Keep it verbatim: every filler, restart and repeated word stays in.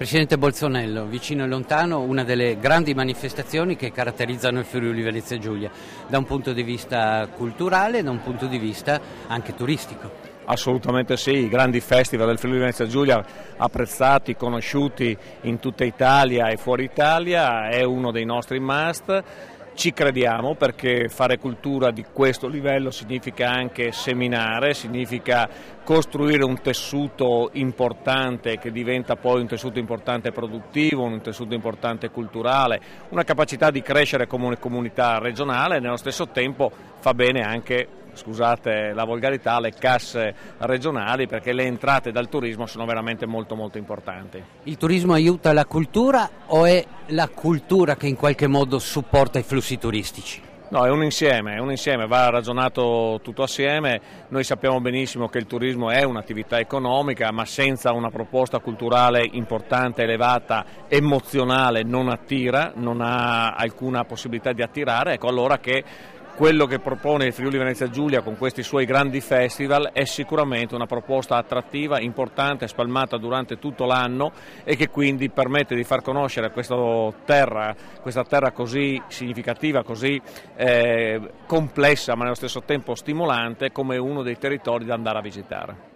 Presidente Bolsonello, vicino e lontano, una delle grandi manifestazioni che caratterizzano il Friuli Venezia Giulia, da un punto di vista culturale e da un punto di vista anche turistico. Assolutamente sì, i grandi festival del Friuli Venezia Giulia, apprezzati, conosciuti in tutta Italia e fuori Italia, è uno dei nostri must. Ci crediamo perché fare cultura di questo livello significa anche seminare, significa costruire un tessuto importante che diventa poi un tessuto importante produttivo, un tessuto importante culturale, una capacità di crescere come comunità regionale e nello stesso tempo fa bene anche, scusate la volgarità, le casse regionali, perché le entrate dal turismo sono veramente molto molto importanti. Il turismo aiuta la cultura o è la cultura che in qualche modo supporta i flussi turistici? No, è un insieme, è un insieme, va ragionato tutto assieme. Noi sappiamo benissimo che il turismo è un'attività economica, ma senza una proposta culturale importante, elevata, emozionale non attira, non ha alcuna possibilità di attirare. Ecco allora che quello che propone il Friuli Venezia Giulia con questi suoi grandi festival è sicuramente una proposta attrattiva, importante, spalmata durante tutto l'anno e che quindi permette di far conoscere questa terra, questa terra così significativa, così eh, complessa ma nello stesso tempo stimolante come uno dei territori da andare a visitare.